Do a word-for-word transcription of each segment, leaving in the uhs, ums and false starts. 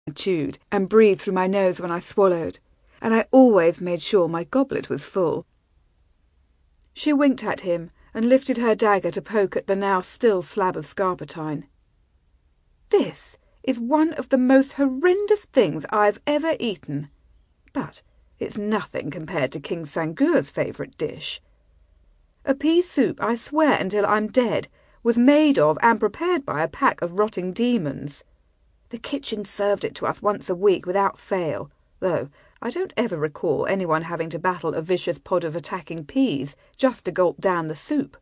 I chewed, and breathed through my nose when I swallowed, and I always made sure my goblet was full. She winked at him and lifted her dagger to poke at the now still slab of scarpentine. This is one of the most horrendous things I've ever eaten, but it's nothing compared to King Sangur's favourite dish. A pea soup, I swear until I'm dead, was made of and prepared by a pack of rotting demons. The kitchen served it to us once a week without fail, though I don't ever recall anyone having to battle a vicious pod of attacking peas just to gulp down the soup.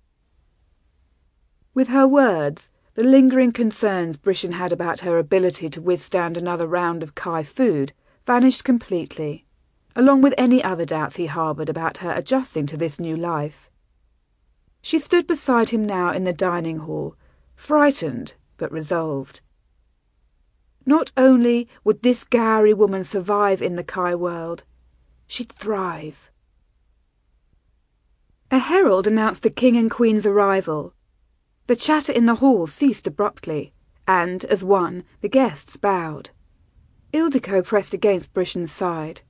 With her words, the lingering concerns Brishan had about her ability to withstand another round of Kai food vanished completely, along with any other doubts he harboured about her adjusting to this new life. She stood beside him now in the dining hall, frightened but resolved. Not only would this Gowrie woman survive in the Kai world, she'd thrive. A herald announced the king and queen's arrival. The chatter in the hall ceased abruptly, and, as one, the guests bowed. Ildiko pressed against Brishan's side.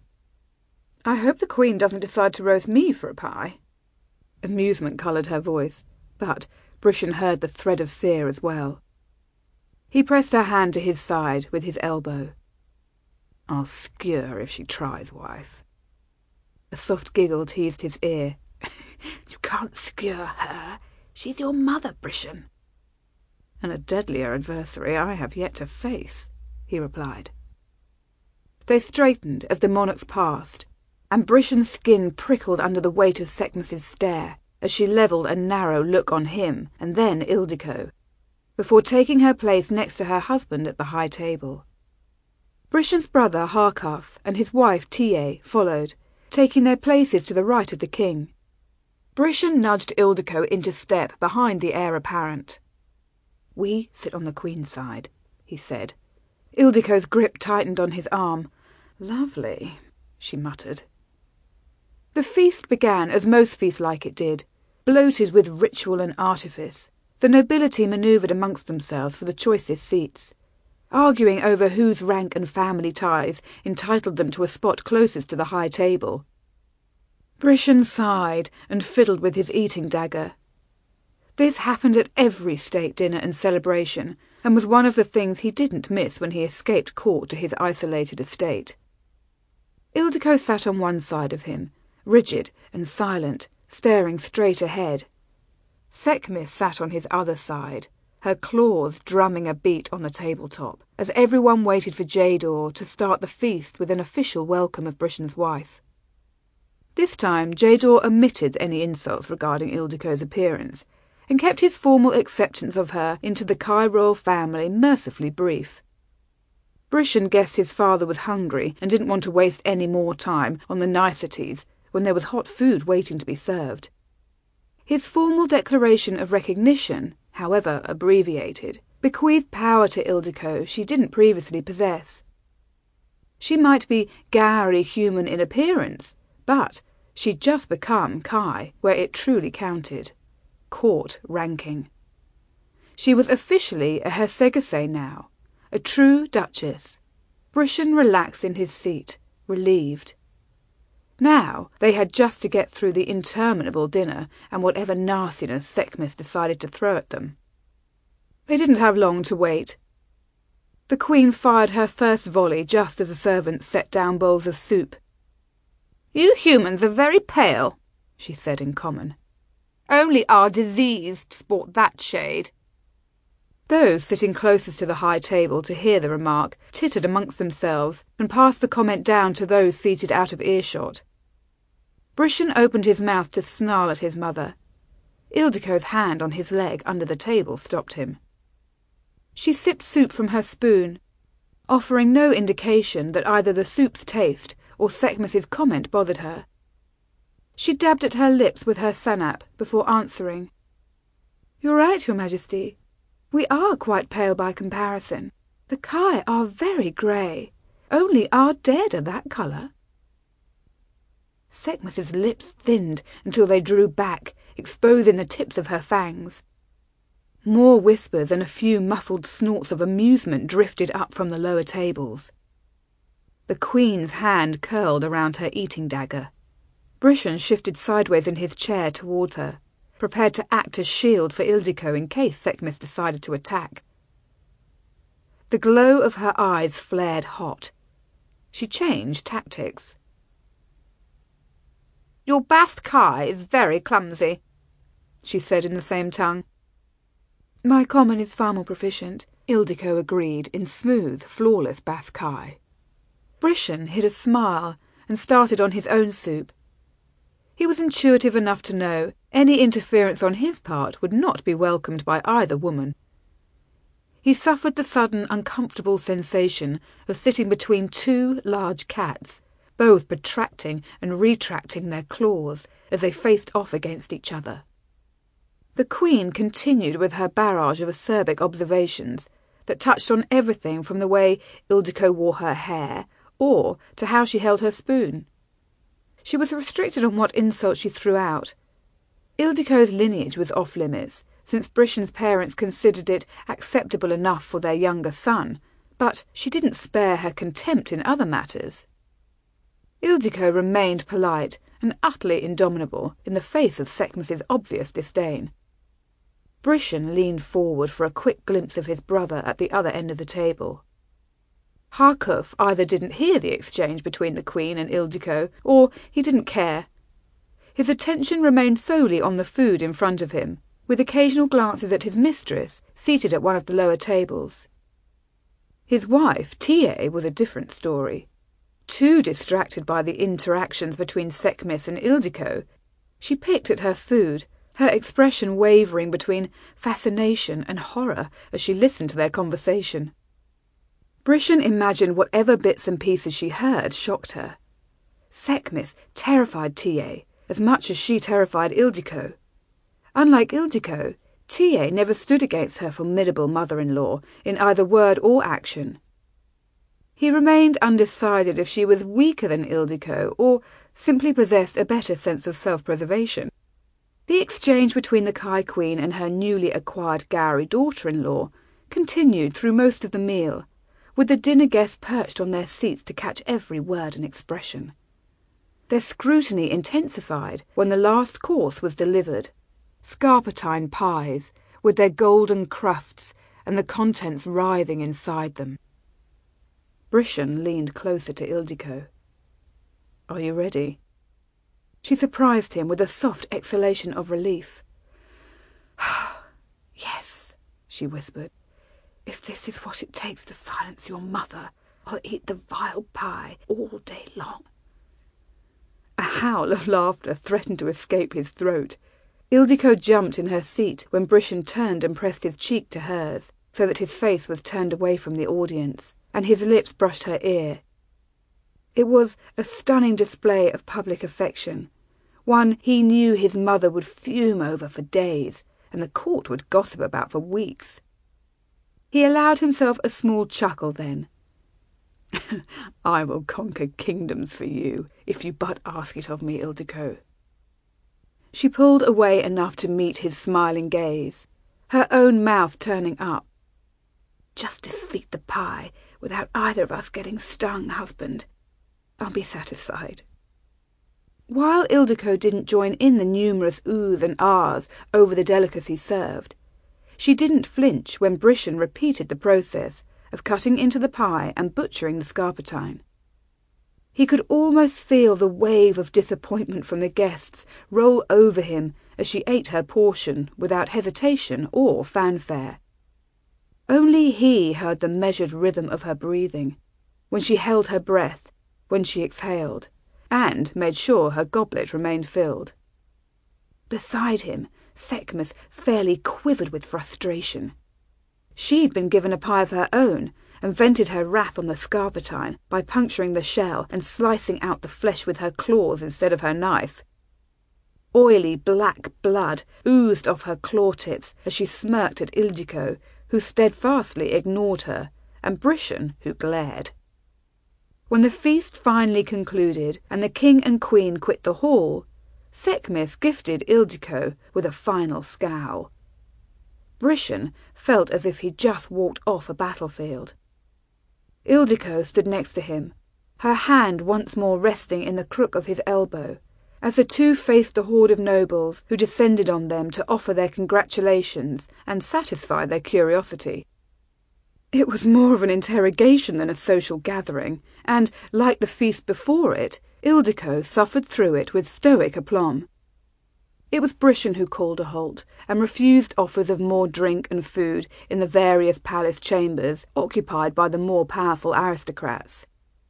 "I hope the queen doesn't decide to roast me for a pie." Amusement coloured her voice, but Brishan heard the thread of fear as well. He pressed her hand to his side with his elbow. "I'll skewer if she tries, wife." A soft giggle teased his ear. "You can't skewer her. She's your mother, Brishan." "And a deadlier adversary I have yet to face," he replied. They straightened as the monarchs passed, and Brishan's skin prickled under the weight of Sekhmet's stare as she levelled a narrow look on him and then Ildiko, before taking her place next to her husband at the high table. Brishan's brother Harkaf and his wife Tie followed, taking their places to the right of the king. Brishan nudged Ildiko into step behind the heir apparent. "We sit on the queen's side," he said. Ildiko's grip tightened on his arm. "Lovely," she muttered. The feast began as most feasts like it did, bloated with ritual and artifice. The nobility manoeuvred amongst themselves for the choicest seats, arguing over whose rank and family ties entitled them to a spot closest to the high table. Brishan sighed and fiddled with his eating dagger. This happened at every state dinner and celebration, and was one of the things he didn't miss when he escaped court to his isolated estate. Ildiko sat on one side of him, rigid and silent, staring straight ahead. Sekhmet sat on his other side, her claws drumming a beat on the tabletop, as everyone waited for Jador to start the feast with an official welcome of Brishan's wife. This time Jador omitted any insults regarding Ildiko's appearance, and kept his formal acceptance of her into the Kai royal family mercifully brief. Brishan guessed his father was hungry and didn't want to waste any more time on the niceties when there was hot food waiting to be served. His formal declaration of recognition, however abbreviated, bequeathed power to Ildiko she didn't previously possess. She might be Gowrie human in appearance, but she'd just become Kai where it truly counted. Court ranking. She was officially a Hersegase now, a true duchess. Brishan relaxed in his seat, relieved. Now they had just to get through the interminable dinner and whatever nastiness Sekhmet decided to throw at them. They didn't have long to wait. The queen fired her first volley just as the servants set down bowls of soup. "You humans are very pale," she said in common. "Only our diseased sport that shade." Those sitting closest to the high table to hear the remark tittered amongst themselves and passed the comment down to those seated out of earshot. Brishan opened his mouth to snarl at his mother. Ildiko's hand on his leg under the table stopped him. She sipped soup from her spoon, offering no indication that either the soup's taste or Sekhmet's comment bothered her. She dabbed at her lips with her sanap before answering. "You're right, Your Majesty. We are quite pale by comparison. The Kai are very grey. Only our dead are that colour." Sekhmet's lips thinned until they drew back, exposing the tips of her fangs. More whispers and a few muffled snorts of amusement drifted up from the lower tables. The Queen's hand curled around her eating dagger. Brishan shifted sideways in his chair towards her, prepared to act as shield for Ildiko in case Sekhmet decided to attack. The glow of her eyes flared hot. She changed tactics. "Your Bast Kai is very clumsy," she said in the same tongue. "My common is far more proficient," Ildiko agreed in smooth, flawless Bast Kai. Brishan hid a smile and started on his own soup. He was intuitive enough to know any interference on his part would not be welcomed by either woman. He suffered the sudden uncomfortable sensation of sitting between two large cats, both protracting and retracting their claws as they faced off against each other. The Queen continued with her barrage of acerbic observations that touched on everything from the way Ildiko wore her hair or to how she held her spoon. She was restricted on what insults she threw out. Ildiko's lineage was off limits, since Brishan's parents considered it acceptable enough for their younger son, but she didn't spare her contempt in other matters. Ildiko remained polite and utterly indomitable in the face of Sekhmet's obvious disdain. Brishan leaned forward for a quick glimpse of his brother at the other end of the table. Harkuf either didn't hear the exchange between the Queen and Ildiko, or he didn't care. His attention remained solely on the food in front of him, with occasional glances at his mistress, seated at one of the lower tables. His wife, Tia, was a different story. Too distracted by the interactions between Sekhmet and Ildiko, she picked at her food, her expression wavering between fascination and horror as she listened to their conversation. Brishan imagined whatever bits and pieces she heard shocked her. Sekhmet terrified Tia as much as she terrified Ildiko. Unlike Ildiko, Tia never stood against her formidable mother-in-law in either word or action. He remained undecided if she was weaker than Ildiko or simply possessed a better sense of self-preservation. The exchange between the Kai Queen and her newly acquired Gowrie daughter-in-law continued through most of the meal, with the dinner guests perched on their seats to catch every word and expression. Their scrutiny intensified when the last course was delivered, scarpatine pies with their golden crusts and the contents writhing inside them. Brishan leaned closer to Ildiko. "Are you ready?" She surprised him with a soft exhalation of relief. "Yes," she whispered. "If this is what it takes to silence your mother, I'll eat the vile pie all day long." A howl of laughter threatened to escape his throat. Ildiko jumped in her seat when Brishan turned and pressed his cheek to hers, so that his face was turned away from the audience, and his lips brushed her ear. It was a stunning display of public affection, one he knew his mother would fume over for days, and the court would gossip about for weeks. He allowed himself a small chuckle then. "I will conquer kingdoms for you, if you but ask it of me, Ildiko." She pulled away enough to meet his smiling gaze, her own mouth turning up. "Just defeat the pie without either of us getting stung, husband. I'll be satisfied." While Ildiko didn't join in the numerous oohs and ahs over the delicacy served, she didn't flinch when Brishan repeated the process of cutting into the pie and butchering the scarpatine. He could almost feel the wave of disappointment from the guests roll over him as she ate her portion without hesitation or fanfare. Only he heard the measured rhythm of her breathing, when she held her breath, when she exhaled, and made sure her goblet remained filled. Beside him, Sekhmet fairly quivered with frustration. She'd been given a pie of her own and vented her wrath on the scarpatine by puncturing the shell and slicing out the flesh with her claws instead of her knife. Oily black blood oozed off her claw tips as she smirked at Ildiko, who steadfastly ignored her, and Brishan, who glared. When the feast finally concluded and the king and queen quit the hall, Sekhmet gifted Ildiko with a final scowl. Brishan felt as if he'd just walked off a battlefield. Ildiko stood next to him, her hand once more resting in the crook of his elbow, as the two faced the horde of nobles who descended on them to offer their congratulations and satisfy their curiosity. It was more of an interrogation than a social gathering, and, like the feast before it, Ildiko suffered through it with stoic aplomb. It was Brishan who called a halt, and refused offers of more drink and food in the various palace chambers occupied by the more powerful aristocrats.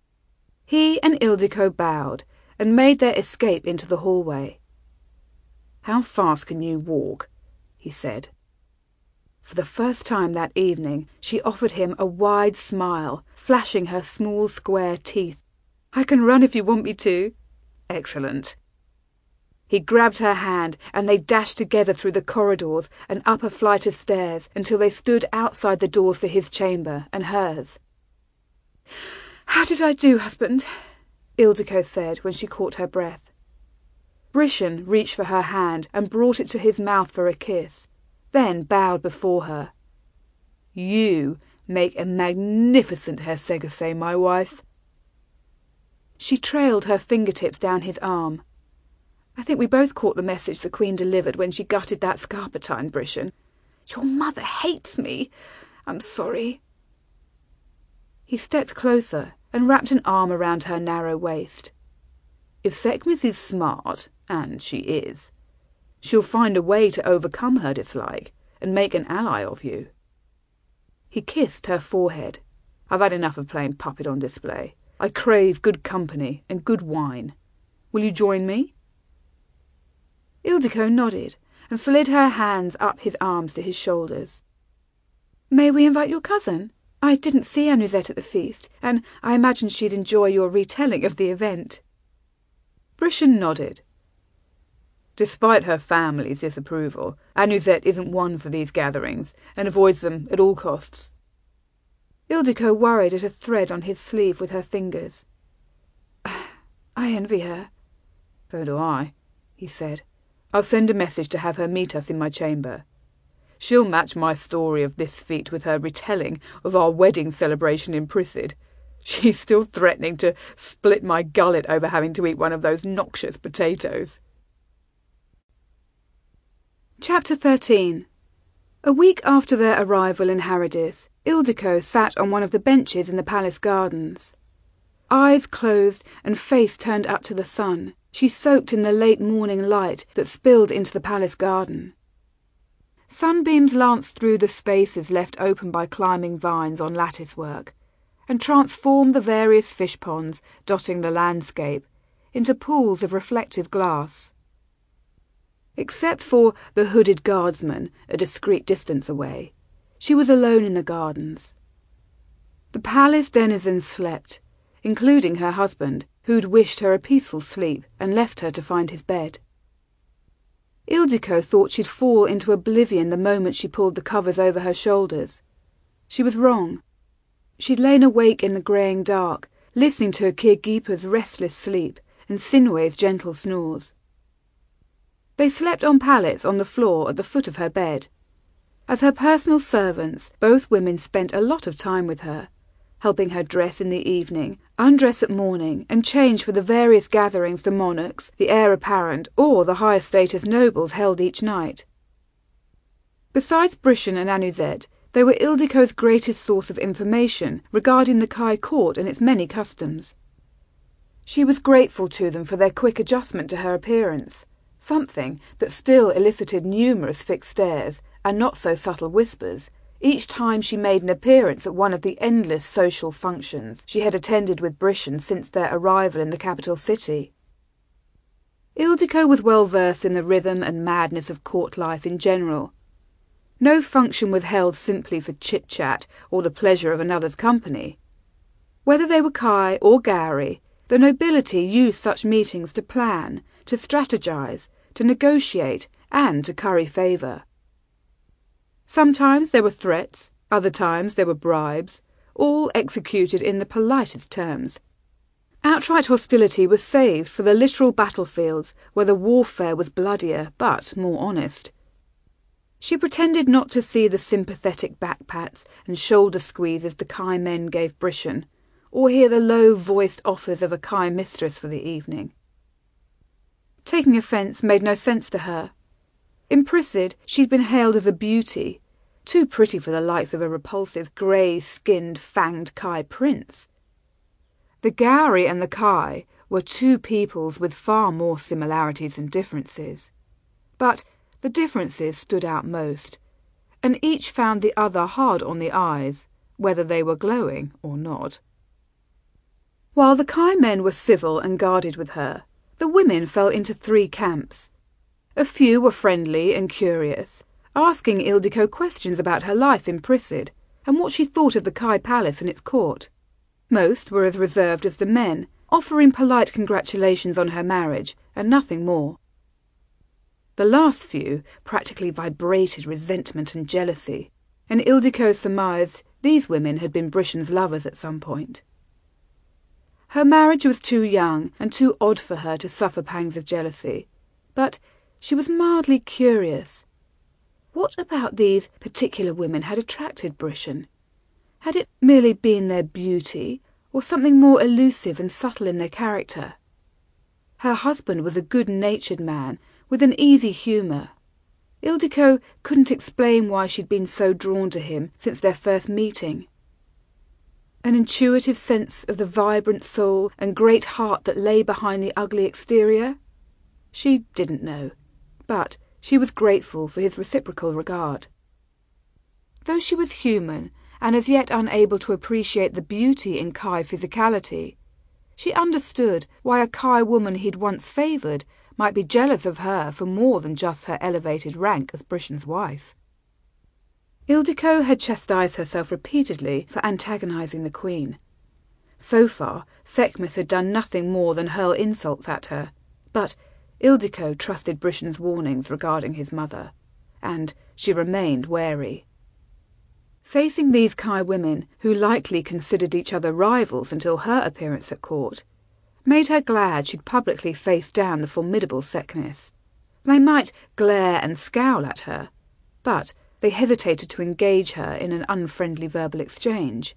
He and Ildiko bowed, and made their escape into the hallway. "How fast can you walk?" he said. For the first time that evening, she offered him a wide smile, flashing her small square teeth. "I can run if you want me to." "Excellent." He grabbed her hand, and they dashed together through the corridors and up a flight of stairs until they stood outside the doors to his chamber and hers. "How did I do, husband?" Ildiko said when she caught her breath. Brishan reached for her hand and brought it to his mouth for a kiss, then bowed before her. "You make a magnificent Hersegase, my wife." She trailed her fingertips down his arm. "I think we both caught the message the Queen delivered when she gutted that Scarpatine, Brishan. Your mother hates me. I'm sorry." He stepped closer and wrapped an arm around her narrow waist. "If Sekhmet is smart, and she is, she'll find a way to overcome her dislike and make an ally of you." He kissed her forehead. "I've had enough of playing puppet on display. I crave good company and good wine. Will you join me?" Ildiko nodded and slid her hands up his arms to his shoulders. "May we invite your cousin? I didn't see Anuzet at the feast, and I imagine she'd enjoy your retelling of the event." Brishan nodded. Despite her family's disapproval, Anuzet isn't one for these gatherings and avoids them at all costs. Ildiko worried at a thread on his sleeve with her fingers. "I envy her." "So do I," he said. "I'll send a message to have her meet us in my chamber. She'll match my story of this feat with her retelling of our wedding celebration in Prisid. She's still threatening to split my gullet over having to eat one of those noxious potatoes." Chapter thirteen. A week after their arrival in Haradis, Ildiko sat on one of the benches in the palace gardens. Eyes closed and face turned up to the sun, she soaked in the late morning light that spilled into the palace garden. Sunbeams lanced through the spaces left open by climbing vines on latticework, and transformed the various fish ponds dotting the landscape into pools of reflective glass. Except for the hooded guardsman a discreet distance away, she was alone in the gardens. The palace denizens slept, including her husband, who'd wished her a peaceful sleep and left her to find his bed. Ildiko thought she'd fall into oblivion the moment she pulled the covers over her shoulders. She was wrong. She'd lain awake in the greying dark, listening to Kirgipa's restless sleep and Sinway's gentle snores. They slept on pallets on the floor at the foot of her bed. As her personal servants, both women spent a lot of time with her, helping her dress in the evening, undress at morning, and change for the various gatherings the monarchs, the heir apparent, or the higher status nobles held each night. Besides Brishan and Anuzet, they were Ildiko's greatest source of information regarding the Kai court and its many customs. She was grateful to them for their quick adjustment to her appearance, something that still elicited numerous fixed stares and not so subtle whispers each time she made an appearance at one of the endless social functions she had attended with Brishan since their arrival in the capital city. Ildiko was well versed in the rhythm and madness of court life in general. No function was held simply for chit-chat or the pleasure of another's company. Whether they were Kai or Gowrie, the nobility used such meetings to plan, to strategize, to negotiate, and to curry favour. Sometimes there were threats, other times there were bribes, all executed in the politest terms. Outright hostility was saved for the literal battlefields where the warfare was bloodier but more honest. She pretended not to see the sympathetic backpats and shoulder squeezes the Kai men gave Brishan, or hear the low-voiced offers of a Kai mistress for the evening. Taking offence made no sense to her. In Prisid she'd been hailed as a beauty, too pretty for the likes of a repulsive grey-skinned, fanged Kai prince. The Gowrie and the Kai were two peoples with far more similarities than differences. But the differences stood out most, and each found the other hard on the eyes, whether they were glowing or not. While the Kai men were civil and guarded with her, the women fell into three camps. A few were friendly and curious, asking Ildiko questions about her life in Prisid and what she thought of the Kai palace and its court. Most were as reserved as the men, offering polite congratulations on her marriage and nothing more. The last few practically vibrated resentment and jealousy, and Ildiko surmised these women had been Brishan's lovers at some point. Her marriage was too young and too odd for her to suffer pangs of jealousy, but she was mildly curious. What about these particular women had attracted Brishan? Had it merely been their beauty, or something more elusive and subtle in their character? Her husband was a good-natured man, with an easy humour. Ildiko couldn't explain why she'd been so drawn to him since their first meeting. An intuitive sense of the vibrant soul and great heart that lay behind the ugly exterior? She didn't know, but she was grateful for his reciprocal regard. Though she was human, and as yet unable to appreciate the beauty in Kai physicality, she understood why a Kai woman he'd once favoured might be jealous of her for more than just her elevated rank as Brishan's wife. Ildiko had chastised herself repeatedly for antagonising the Queen. So far, Sekhmet had done nothing more than hurl insults at her, but Ildiko trusted Brishan's warnings regarding his mother, and she remained wary. Facing these Kai women, who likely considered each other rivals until her appearance at court, made her glad she'd publicly faced down the formidable Sekness. They might glare and scowl at her, but they hesitated to engage her in an unfriendly verbal exchange.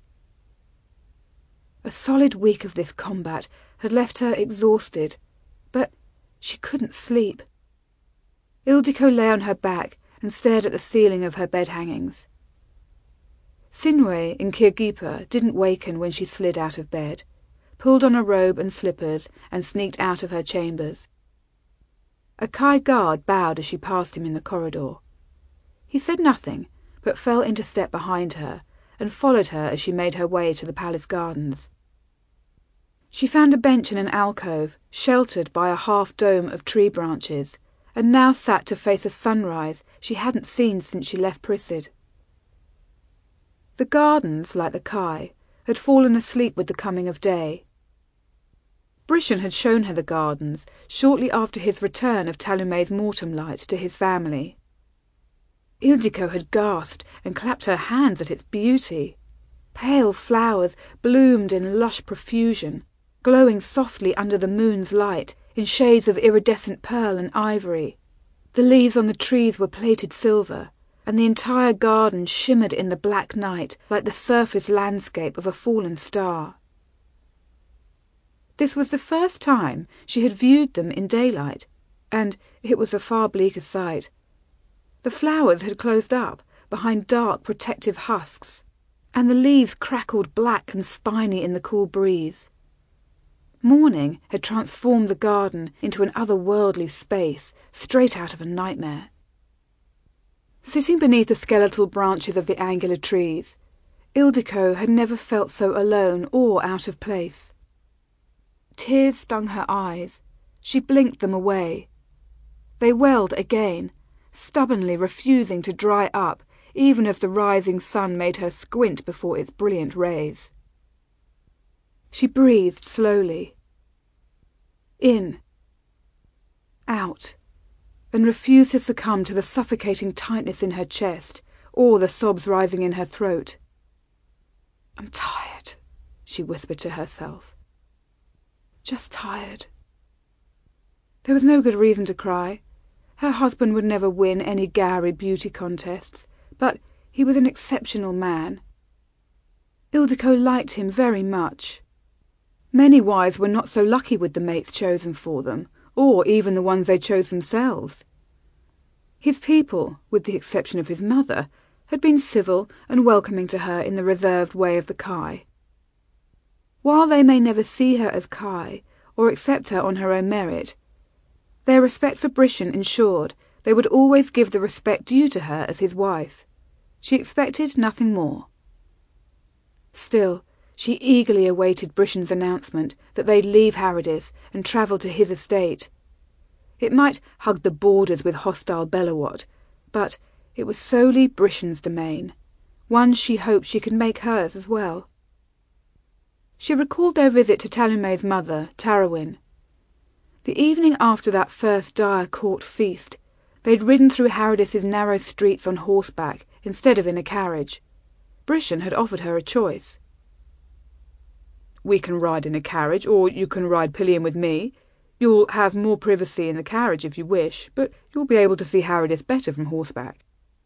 A solid week of this combat had left her exhausted, but she couldn't sleep. Ildiko lay on her back and stared at the ceiling of her bed hangings. Sinwë in Kirgipa didn't waken when she slid out of bed, pulled on a robe and slippers, and sneaked out of her chambers. A Kai guard bowed as she passed him in the corridor. He said nothing, but fell into step behind her, and followed her as she made her way to the palace gardens. She found a bench in an alcove, sheltered by a half-dome of tree branches, and now sat to face a sunrise she hadn't seen since she left Prisid. The gardens, like the Kai, had fallen asleep with the coming of day. Brishan had shown her the gardens shortly after his return of Talume's mortem light to his family. Ildiko had gasped and clapped her hands at its beauty. Pale flowers bloomed in lush profusion, glowing softly under the moon's light in shades of iridescent pearl and ivory. The leaves on the trees were plated silver, and the entire garden shimmered in the black night like the surface landscape of a fallen star. This was the first time she had viewed them in daylight, and it was a far bleaker sight. The flowers had closed up behind dark protective husks, and the leaves crackled black and spiny in the cool breeze. Morning had transformed the garden into an otherworldly space, straight out of a nightmare. Sitting beneath the skeletal branches of the angular trees, Ildiko had never felt so alone or out of place. Tears stung her eyes. She blinked them away. They welled again, stubbornly refusing to dry up, even as the rising sun made her squint before its brilliant rays. She breathed slowly. In. Out. And refused to succumb to the suffocating tightness in her chest, or the sobs rising in her throat. "I'm tired," she whispered to herself. "Just tired." There was no good reason to cry. Her husband would never win any Gowrie beauty contests, but he was an exceptional man. Ildiko liked him very much. Many wives were not so lucky with the mates chosen for them, or even the ones they chose themselves. His people, with the exception of his mother, had been civil and welcoming to her in the reserved way of the Kai. While they may never see her as Kai, or accept her on her own merit, their respect for Brition ensured they would always give the respect due to her as his wife. She expected nothing more. Still, she eagerly awaited Brition's announcement that they'd leave Harrodis and travel to his estate. It might hug the borders with hostile Belawat, but it was solely Brition's domain, one she hoped she could make hers as well. She recalled their visit to Talume's mother, Tarawin. The evening after that first dire court feast, they'd ridden through Harrodis's narrow streets on horseback instead of in a carriage. Brition had offered her a choice. "We can ride in a carriage, or you can ride pillion with me. You'll have more privacy in the carriage if you wish, but you'll be able to see Harrodis better from horseback."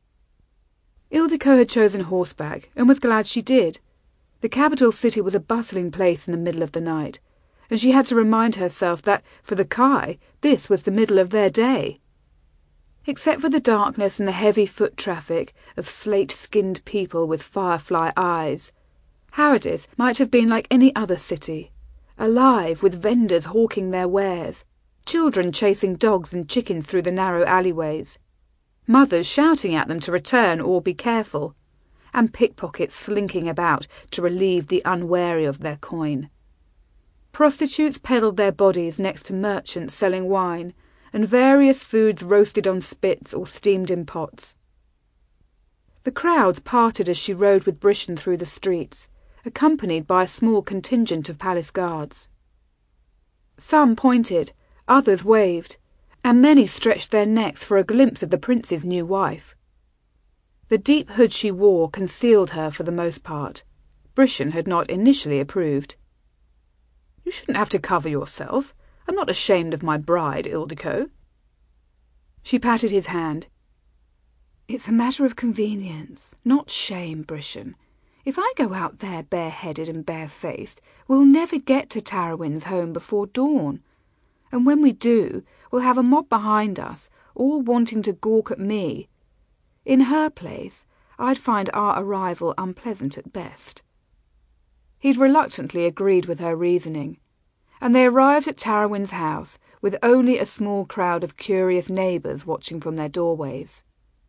Ildiko had chosen horseback, and was glad she did. The capital city was a bustling place in the middle of the night, and she had to remind herself that, for the Kai, this was the middle of their day. Except for the darkness and the heavy foot traffic of slate-skinned people with firefly eyes, Harrodis might have been like any other city, alive with vendors hawking their wares, children chasing dogs and chickens through the narrow alleyways, mothers shouting at them to return or be careful, and pickpockets slinking about to relieve the unwary of their coin. Prostitutes peddled their bodies next to merchants selling wine, and various foods roasted on spits or steamed in pots. The crowds parted as she rode with Brition through the streets, accompanied by a small contingent of palace guards. Some pointed, others waved, and many stretched their necks for a glimpse of the prince's new wife. The deep hood she wore concealed her for the most part. Brition had not initially approved. "You shouldn't have to cover yourself. I'm not ashamed of my bride, Ildiko." She patted his hand. "It's a matter of convenience, not shame, Brition. If I go out there bareheaded and barefaced, we'll never get to Tarawin's home before dawn. And when we do, we'll have a mob behind us, all wanting to gawk at me. In her place, I'd find our arrival unpleasant at best." He'd reluctantly agreed with her reasoning, and they arrived at Tarawin's house with only a small crowd of curious neighbours watching from their doorways.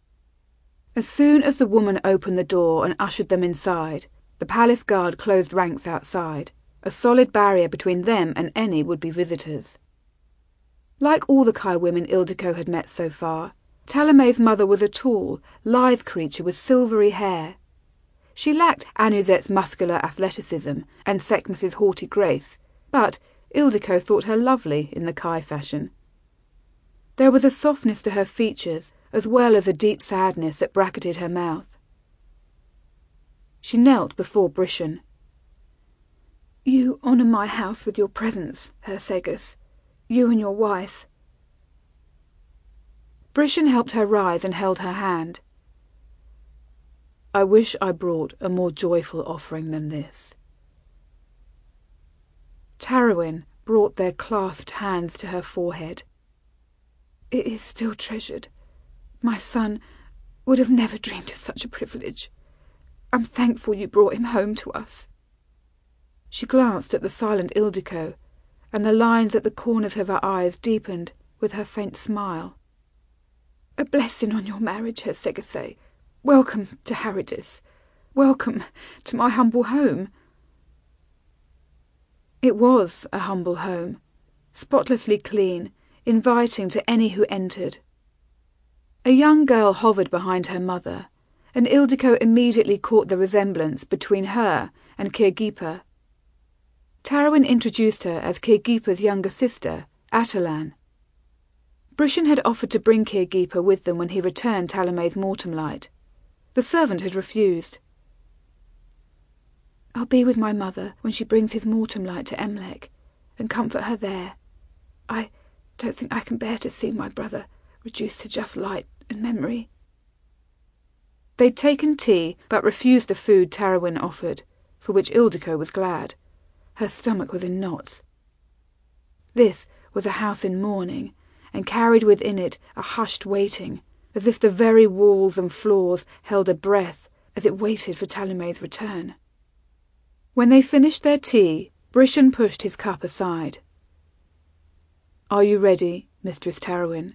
As soon as the woman opened the door and ushered them inside, the palace guard closed ranks outside, a solid barrier between them and any would-be visitors. Like all the Kai women Ildiko had met so far, Talume's mother was a tall, lithe creature with silvery hair. She lacked Anuzet's muscular athleticism and Sekhmet's haughty grace, but Ildiko thought her lovely in the Kai fashion. There was a softness to her features, as well as a deep sadness that bracketed her mouth. She knelt before Brition. "You honour my house with your presence, Herr Segus, you and your wife." Brition helped her rise and held her hand. "I wish I brought a more joyful offering than this." Tarawin brought their clasped hands to her forehead. "It is still treasured. My son would have never dreamed of such a privilege. I'm thankful you brought him home to us." She glanced at the silent Ildiko, and the lines at the corners of her eyes deepened with her faint smile. "A blessing on your marriage, Herr Segase. Welcome to Harrodis. Welcome to my humble home." It was a humble home, spotlessly clean, inviting to any who entered. A young girl hovered behind her mother, and Ildiko immediately caught the resemblance between her and Kirgipa. Tarawin introduced her as Kirgipa's younger sister, Atalan. Brition had offered to bring Kirgipa with them when he returned Talume's mortem light. The servant had refused. "I'll be with my mother when she brings his mortem light to Emlek, and comfort her there. I don't think I can bear to see my brother reduced to just light and memory. They'd taken tea, but refused the food Tarrowin offered, for which Ildiko was glad. Her stomach was in knots. This was a house in mourning, and carried within it a hushed waiting, as if the very walls and floors held a breath as it waited for Talame's return. When they finished their tea, Brishan pushed his cup aside. "Are you ready, Mistress Tarrowin?"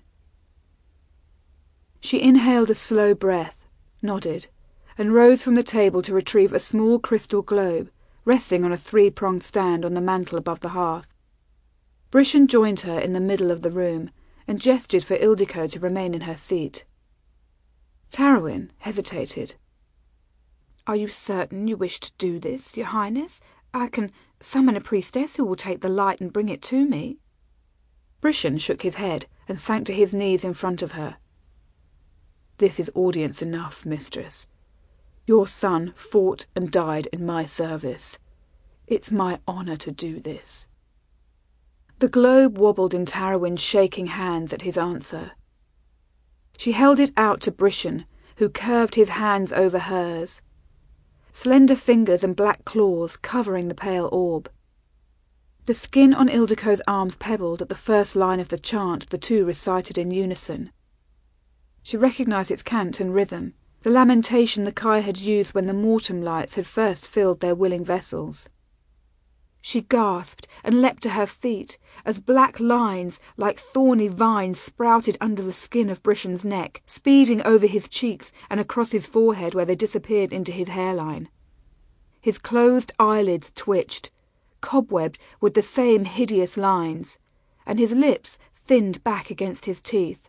She inhaled a slow breath, nodded, and rose from the table to retrieve a small crystal globe, resting on a three-pronged stand on the mantel above the hearth. Brishan joined her in the middle of the room, and gestured for Ildiko to remain in her seat. Tarrowin hesitated. "Are you certain you wish to do this, Your Highness? I can summon a priestess who will take the light and bring it to me." Brishan shook his head and sank to his knees in front of her. "This is audience enough, mistress. Your son fought and died in my service. It's my honour to do this." The globe wobbled in Tarrowin's shaking hands at his answer. She held it out to Brishan, who curved his hands over hers. Slender fingers and black claws covering the pale orb. The skin on Ildiko's arms pebbled at the first line of the chant the two recited in unison. She recognised its cant and rhythm, the lamentation the Kai had used when the mortem lights had first filled their willing vessels. She gasped and leapt to her feet, as black lines like thorny vines sprouted under the skin of Brishan's neck, speeding over his cheeks and across his forehead where they disappeared into his hairline. His closed eyelids twitched, cobwebbed with the same hideous lines, and his lips thinned back against his teeth.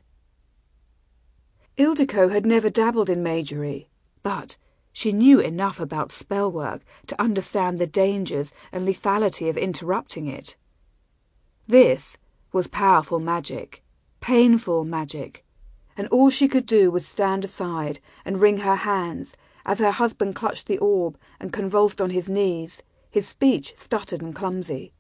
Ildiko had never dabbled in magery, but she knew enough about spellwork to understand the dangers and lethality of interrupting it. This was powerful magic, painful magic, and all she could do was stand aside and wring her hands as her husband clutched the orb and convulsed on his knees, his speech stuttered and clumsy.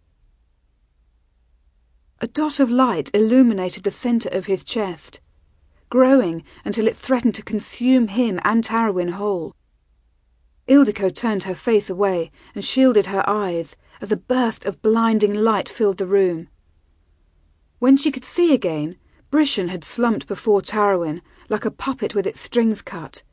A dot of light illuminated the centre of his chest, growing until it threatened to consume him and Tarrowin whole. Ildiko turned her face away and shielded her eyes as a burst of blinding light filled the room. When she could see again, Brishan had slumped before Tarrowin like a puppet with its strings cut.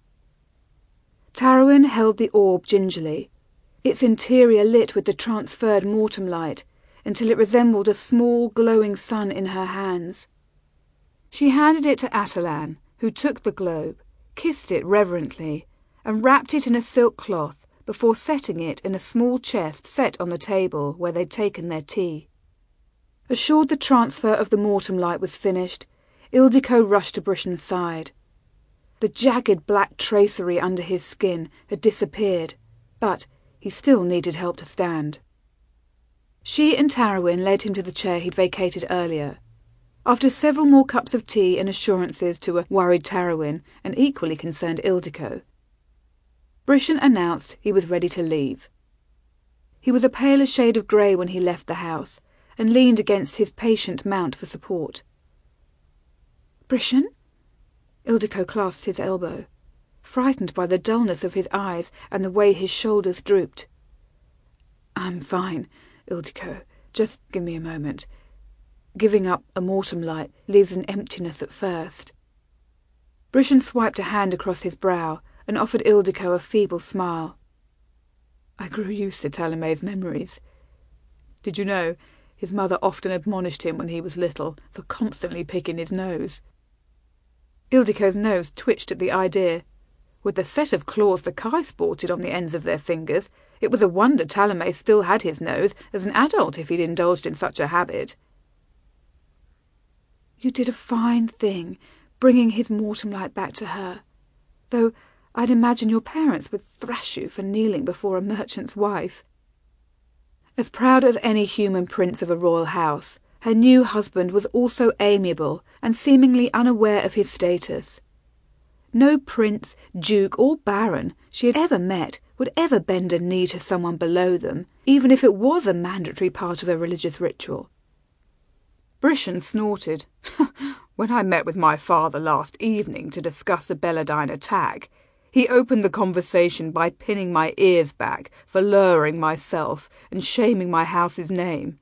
Tarrowin held the orb gingerly, its interior lit with the transferred mortem light, until it resembled a small glowing sun in her hands. She handed it to Atalan, who took the globe, kissed it reverently, and wrapped it in a silk cloth before setting it in a small chest set on the table where they'd taken their tea. Assured the transfer of the mortem light was finished, Ildiko rushed to Brishan's side. The jagged black tracery under his skin had disappeared, but he still needed help to stand. She and Tarrowin led him to the chair he'd vacated earlier. After several more cups of tea and assurances to a worried Tarrowin and equally concerned Ildiko, Brishan announced he was ready to leave. He was a paler shade of grey when he left the house, and leaned against his patient mount for support. "Brishan?" Ildiko clasped his elbow, frightened by the dullness of his eyes and the way his shoulders drooped. "I'm fine, Ildiko. Just give me a moment. Giving up a mortem light leaves an emptiness at first." Brishan swiped a hand across his brow and offered Ildiko a feeble smile. "I grew used to Talame's memories. Did you know his mother often admonished him when he was little for constantly picking his nose?" Ildiko's nose twitched at the idea. With the set of claws the Kai sported on the ends of their fingers, it was a wonder Talame still had his nose as an adult if he'd indulged in such a habit. "You did a fine thing, bringing his mortem light back to her, though I'd imagine your parents would thrash you for kneeling before a merchant's wife." As proud as any human prince of a royal house, her new husband was also amiable and seemingly unaware of his status. No prince, duke or baron she had ever met would ever bend a knee to someone below them, even if it was a mandatory part of a religious ritual. Brishan snorted. When I met with my father last evening to discuss the Belladine attack, he opened the conversation by pinning my ears back for lowering myself and shaming my house's name.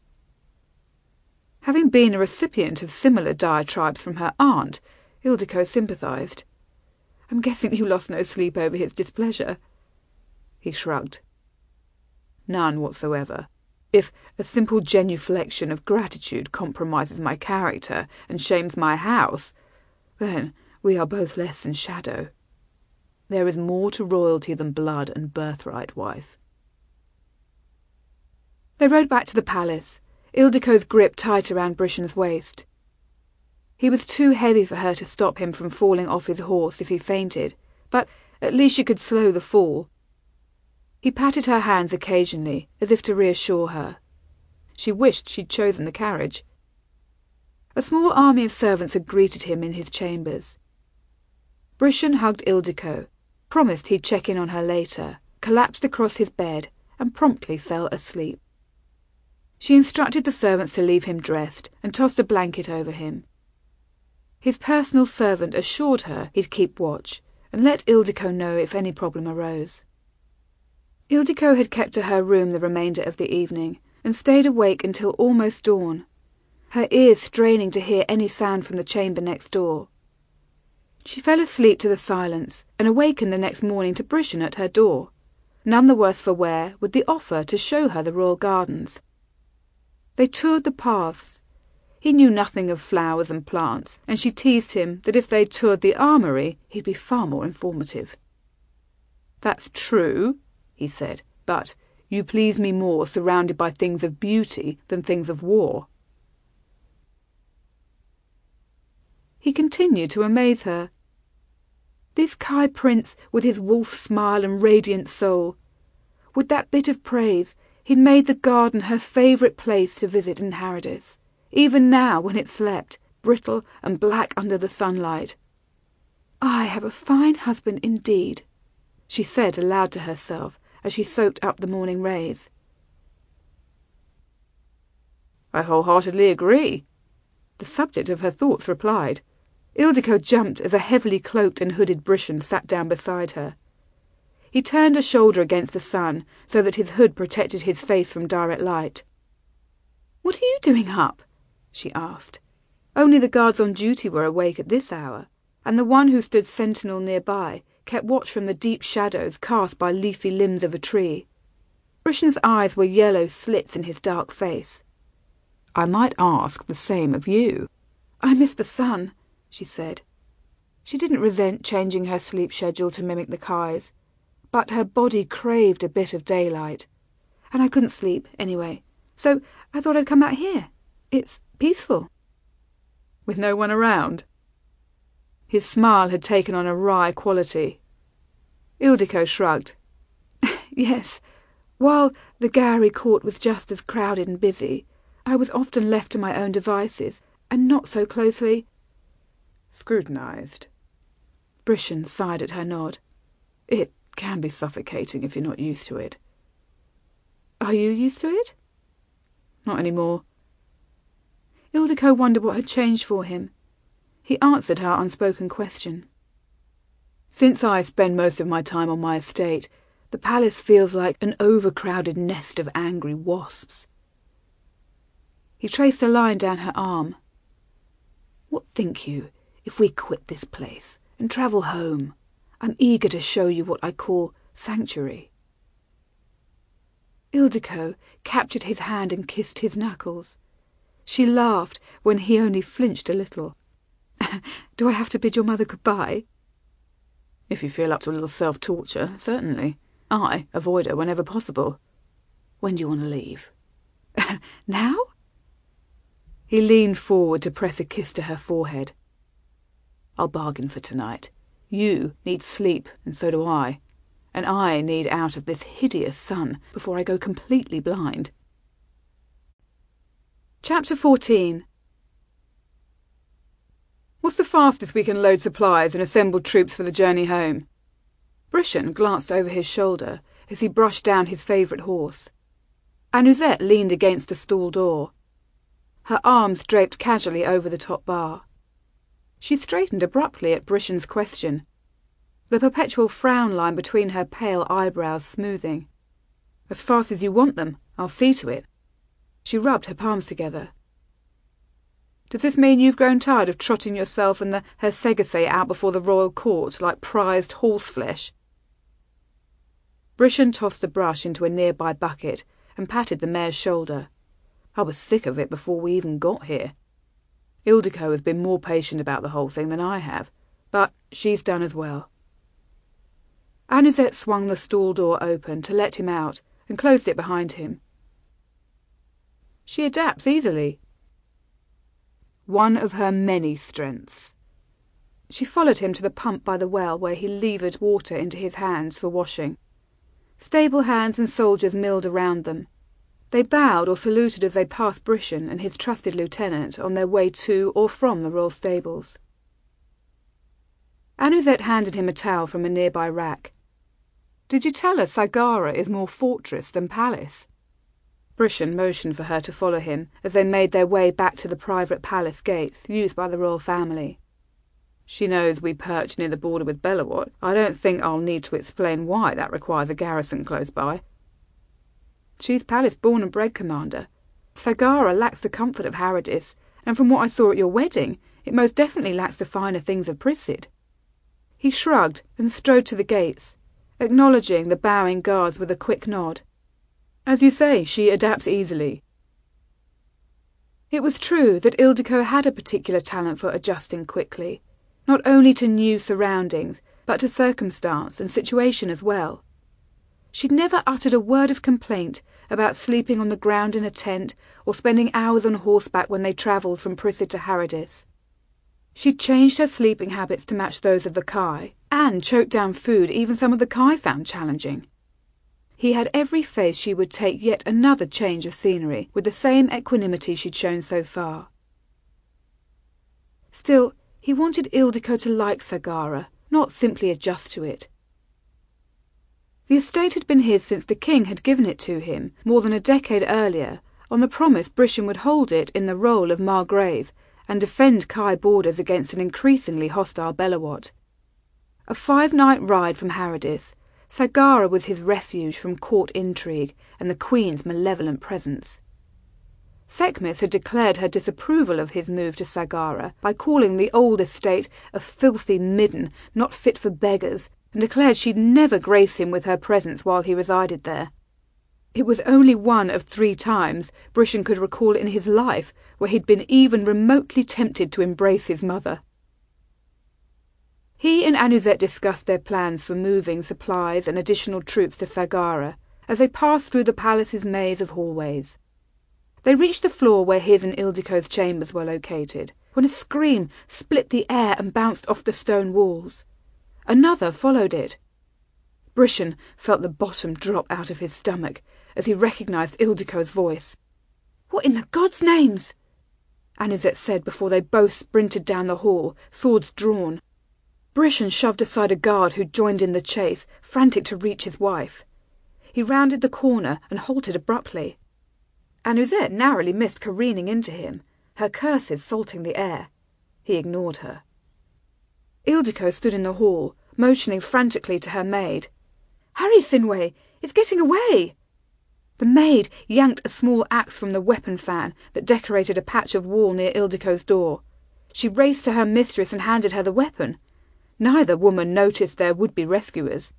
Having been a recipient of similar diatribes from her aunt, Ildiko sympathised. "I'm guessing you lost no sleep over his displeasure." He shrugged. "None whatsoever. If a simple genuflection of gratitude compromises my character and shames my house, then we are both less than shadow. There is more to royalty than blood and birthright, wife." They rode back to the palace, Ildiko's grip tight around Brishen's waist. He was too heavy for her to stop him from falling off his horse if he fainted, but at least she could slow the fall. He patted her hands occasionally, as if to reassure her. She wished she'd chosen the carriage. A small army of servants had greeted him in his chambers. Brishen hugged Ildiko, promised he'd check in on her later, collapsed across his bed, and promptly fell asleep. She instructed the servants to leave him dressed and tossed a blanket over him. His personal servant assured her he'd keep watch and let Ildiko know if any problem arose. Ildiko had kept to her room the remainder of the evening and stayed awake until almost dawn, her ears straining to hear any sound from the chamber next door. She fell asleep to the silence and awakened the next morning to Brishen at her door, none the worse for wear with the offer to show her the royal gardens. They toured the paths. He knew nothing of flowers and plants, and she teased him that if they toured the armoury, he'd be far more informative. "That's true," he said, "but you please me more surrounded by things of beauty than things of war." He continued to amaze her. This Kai Prince, with his wolf smile and radiant soul, with that bit of praise, he'd made the garden her favourite place to visit in Harrodis, even now when it slept, brittle and black under the sunlight. "I have a fine husband indeed," she said aloud to herself as she soaked up the morning rays. "I wholeheartedly agree," the subject of her thoughts replied. Ildiko jumped as a heavily cloaked and hooded Brishen sat down beside her. He turned a shoulder against the sun so that his hood protected his face from direct light. "What are you doing up?" she asked. Only the guards on duty were awake at this hour, and the one who stood sentinel nearby kept watch from the deep shadows cast by leafy limbs of a tree. Brishen's eyes were yellow slits in his dark face. "I might ask the same of you." "I miss the sun," she said. She didn't resent changing her sleep schedule to mimic the Kai's, but her body craved a bit of daylight. "And I couldn't sleep, anyway, so I thought I'd come out here. It's peaceful." "With no one around?" His smile had taken on a wry quality. Ildiko shrugged. "Yes, while the Gowrie court was just as crowded and busy, I was often left to my own devices, and not so closely scrutinised." Brishen sighed at her nod. "It can be suffocating if you're not used to it." "Are you used to it?" "Not any more." Ildiko wondered what had changed for him. He answered her unspoken question. "Since I spend most of my time on my estate, the palace feels like an overcrowded nest of angry wasps." He traced a line down her arm. "What think you if we quit this place and travel home? I'm eager to show you what I call sanctuary." Ildiko captured his hand and kissed his knuckles. She laughed when he only flinched a little. "Do I have to bid your mother goodbye?" "If you feel up to a little self-torture, certainly. I avoid her whenever possible. When do you want to leave?" "Now?" He leaned forward to press a kiss to her forehead. "I'll bargain for tonight. You need sleep, and so do I. And I need out of this hideous sun before I go completely blind." Chapter fourteen. "What's the fastest we can load supplies and assemble troops for the journey home?" Brishen glanced over his shoulder as he brushed down his favourite horse. Anuzette leaned against the stall door. Her arms draped casually over the top bar. She straightened abruptly at Brishan's question, the perpetual frown line between her pale eyebrows smoothing. As fast as you want them, I'll see to it. She rubbed her palms together. Does this mean you've grown tired of trotting yourself and the Hercegase out before the royal court like prized horseflesh? Brishan tossed the brush into a nearby bucket and patted the mare's shoulder. I was sick of it before we even got here. Ildiko has been more patient about the whole thing than I have, but she's done as well. Anuzet swung the stall door open to let him out and closed it behind him. She adapts easily. One of her many strengths. She followed him to the pump by the well where he levered water into his hands for washing. Stable hands and soldiers milled around them. They bowed or saluted as they passed Brishan and his trusted lieutenant on their way to or from the royal stables. Anuzet handed him a towel from a nearby rack. Did you tell her Sagara is more fortress than palace? Brishan motioned for her to follow him as they made their way back to the private palace gates used by the royal family. She knows we perch near the border with Belawat. I don't think I'll need to explain why that requires a garrison close by. She's palace-born and bred, Commander. Sagara lacks the comfort of Haradis, and from what I saw at your wedding, it most definitely lacks the finer things of Prisid. He shrugged and strode to the gates, acknowledging the bowing guards with a quick nod. As you say, she adapts easily. It was true that Ildiko had a particular talent for adjusting quickly, not only to new surroundings, but to circumstance and situation as well. She'd never uttered a word of complaint about sleeping on the ground in a tent or spending hours on horseback when they travelled from Prisid to Haradis. She'd changed her sleeping habits to match those of the Kai, and choked down food even some of the Kai found challenging. He had every faith she would take yet another change of scenery with the same equanimity she'd shown so far. Still, he wanted Ildiko to like Sagara, not simply adjust to it. The estate had been his since the king had given it to him more than a decade earlier, on the promise Brishan would hold it in the role of Margrave and defend Kai borders against an increasingly hostile Belawat. A five-night ride from Haradis, Sagara was his refuge from court intrigue and the Queen's malevolent presence. Sekhmet had declared her disapproval of his move to Sagara by calling the old estate a filthy midden not fit for beggars, and declared she'd never grace him with her presence while he resided there. It was only one of three times Brishan could recall in his life where he'd been even remotely tempted to embrace his mother. He and Anuzet discussed their plans for moving supplies and additional troops to Sagara as they passed through the palace's maze of hallways. They reached the floor where his and Ildiko's chambers were located, when a scream split the air and bounced off the stone walls. Another followed it. Brishan felt the bottom drop out of his stomach as he recognised Ildiko's voice. "What in the gods' names?" Anuzet said before they both sprinted down the hall, swords drawn. Brishan shoved aside a guard who joined in the chase, frantic to reach his wife. He rounded the corner and halted abruptly. Anuzet narrowly missed careening into him, her curses salting the air. He ignored her. Ildiko stood in the hall, motioning frantically to her maid. "Hurry, Sinway! It's getting away!" The maid yanked a small axe from the weapon fan that decorated a patch of wall near Ildiko's door. She raced to her mistress and handed her the weapon. Neither woman noticed their would-be rescuers.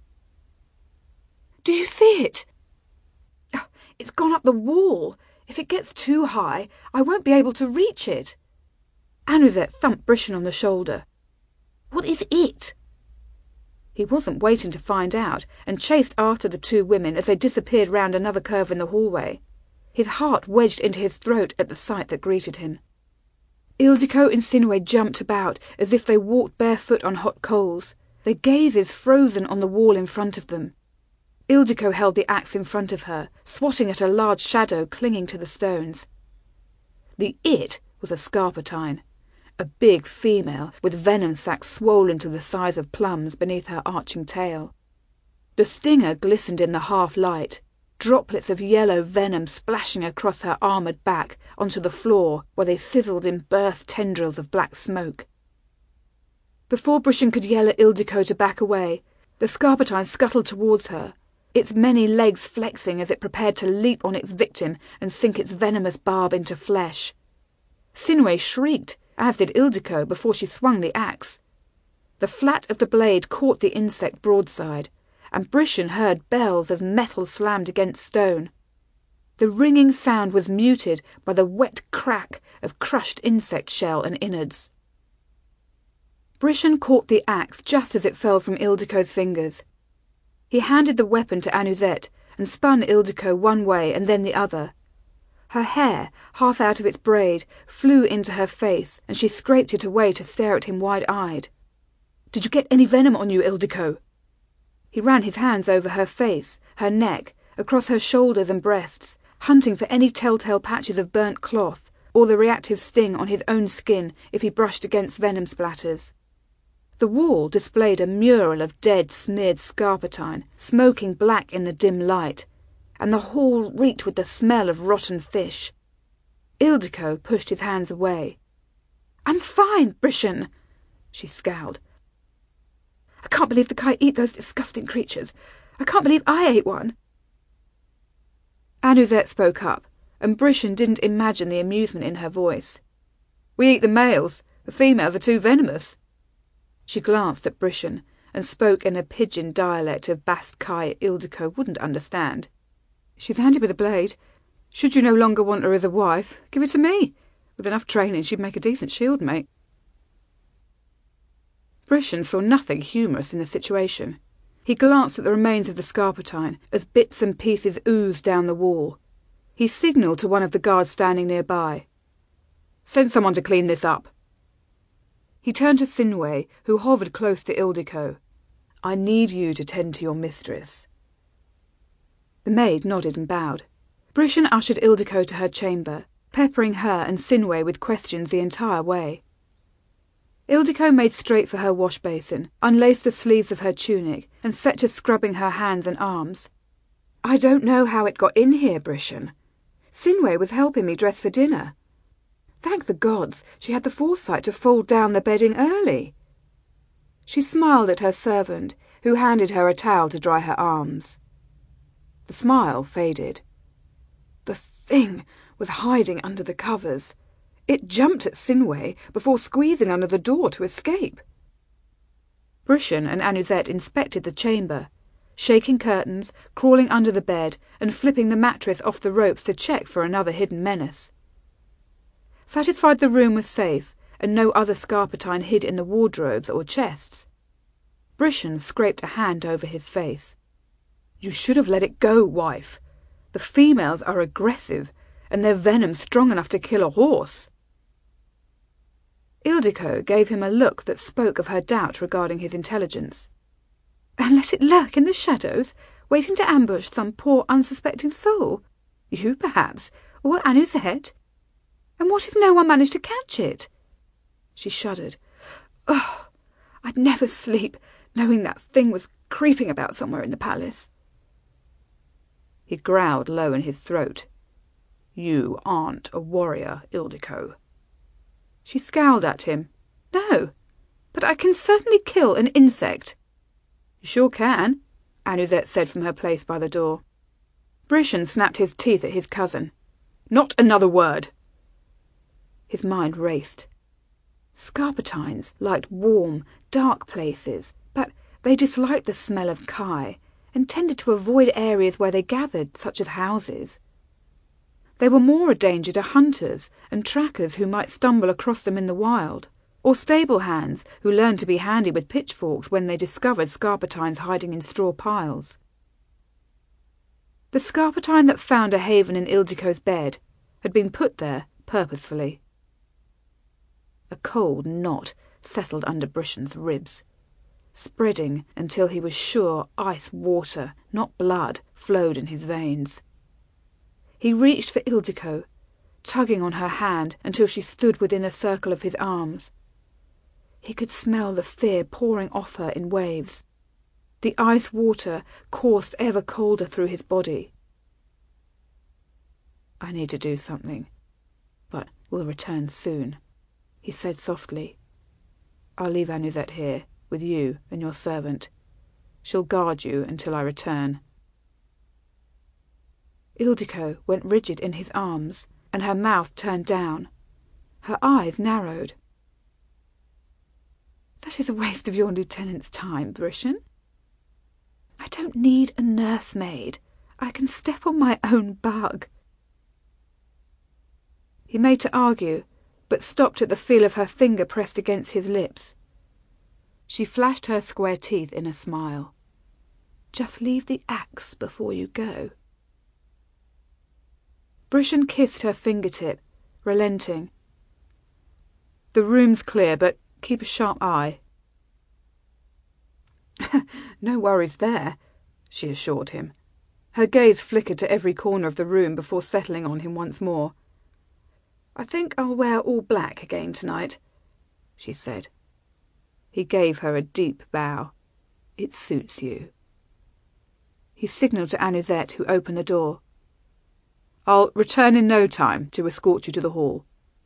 "Do you see it?" Oh, "it's gone up the wall. If it gets too high, I won't be able to reach it." Anuzet thumped Brishan on the shoulder. "What is it?" He wasn't waiting to find out, and chased after the two women as they disappeared round another curve in the hallway. His heart wedged into his throat at the sight that greeted him. Ildiko and Sinway jumped about as if they walked barefoot on hot coals, their gazes frozen on the wall in front of them. Ildiko held the axe in front of her, swatting at a large shadow clinging to the stones. The it was a scarpatine, a big female with venom sacs swollen to the size of plums beneath her arching tail. The stinger glistened in the half-light, droplets of yellow venom splashing across her armoured back onto the floor where they sizzled in burst tendrils of black smoke. Before Brition could yell at Ildiko to back away, the Scarpatine scuttled towards her, its many legs flexing as it prepared to leap on its victim and sink its venomous barb into flesh. Sinway shrieked, as did Ildiko, before she swung the axe. The flat of the blade caught the insect broadside, and Brition heard bells as metal slammed against stone. The ringing sound was muted by the wet crack of crushed insect shell and innards. Brition caught the axe just as it fell from Ildiko's fingers. He handed the weapon to Anuzet and spun Ildiko one way and then the other. Her hair, half out of its braid, flew into her face, and she scraped it away to stare at him wide-eyed. "Did you get any venom on you, Ildiko?" He ran his hands over her face, her neck, across her shoulders and breasts, hunting for any telltale patches of burnt cloth, or the reactive sting on his own skin if he brushed against venom splatters. The wall displayed a mural of dead, smeared Scarpatine, smoking black in the dim light, and the hall reeked with the smell of rotten fish. Ildiko pushed his hands away. "I'm fine, Brition," she scowled. "I can't believe the Kai eat those disgusting creatures. I can't believe I ate one." Anuzet spoke up, and Brition didn't imagine the amusement in her voice. "We eat the males. The females are too venomous." She glanced at Brition and spoke in a pidgin dialect of Bast Kai Ildiko wouldn't understand. "She's handy with a blade. Should you no longer want her as a wife, give it to me. With enough training she'd make a decent shield mate." Brition saw nothing humorous in the situation. He glanced at the remains of the Scarpatine as bits and pieces oozed down the wall. He signalled to one of the guards standing nearby. "Send someone to clean this up." He turned to Sinway, who hovered close to Ildiko. "I need you to tend to your mistress." The maid nodded and bowed. Brition ushered Ildiko to her chamber, peppering her and Sinway with questions the entire way. Ildiko made straight for her wash basin, unlaced the sleeves of her tunic, and set to scrubbing her hands and arms. "I don't know how it got in here, Brition. Sinway was helping me dress for dinner. Thank the gods she had the foresight to fold down the bedding early." She smiled at her servant, who handed her a towel to dry her arms. The smile faded. The thing was hiding under the covers. It jumped at Sinway before squeezing under the door to escape. Brition and Anuzet inspected the chamber, shaking curtains, crawling under the bed, and flipping the mattress off the ropes to check for another hidden menace. Satisfied the room was safe, and no other Scarpatine hid in the wardrobes or chests, Brition scraped a hand over his face. "You should have let it go, wife. The females are aggressive, and their venom strong enough to kill a horse." Ildiko gave him a look that spoke of her doubt regarding his intelligence. "And let it lurk in the shadows, waiting to ambush some poor unsuspecting soul? You, perhaps, or Anuzet? And what if no one managed to catch it?" She shuddered. "Oh, I'd never sleep, knowing that thing was creeping about somewhere in the palace." He growled low in his throat. "You aren't a warrior, Ildiko." She scowled at him. "No, but I can certainly kill an insect." "You sure can," Anuzet said from her place by the door. Brition snapped his teeth at his cousin. "Not another word." His mind raced. Scarpatines liked warm, dark places, but they disliked the smell of Kai and tended to avoid areas where they gathered, such as houses. They were more a danger to hunters and trackers who might stumble across them in the wild, or stable hands who learned to be handy with pitchforks when they discovered Scarpatines hiding in straw piles. The Scarpatine that found a haven in Ildiko's bed had been put there purposefully. A cold knot settled under Brition's ribs, spreading until he was sure ice water, not blood, flowed in his veins. He reached for Ildiko, tugging on her hand until she stood within the circle of his arms. He could smell the fear pouring off her in waves. The ice water coursed ever colder through his body. "I need to do something, but we'll return soon," he said softly. I'll leave Anuzet here, with you and your servant. She'll guard you until I return." Ildiko went rigid in his arms, and her mouth turned down. Her eyes narrowed. "That is a waste of your lieutenant's time, Brishan. I don't need a nursemaid. I can step on my own bug." He made to argue, but stopped at the feel of her finger pressed against his lips. She flashed her square teeth in a smile. "Just leave the axe before you go." Brishan kissed her fingertip, relenting. "The room's clear, but keep a sharp eye." "No worries there," she assured him. Her gaze flickered to every corner of the room before settling on him once more. "I think I'll wear all black again tonight," she said. He gave her a deep bow. "It suits you." He signalled to Anuzet, who opened the door. "I'll return in no time to escort you to the hall."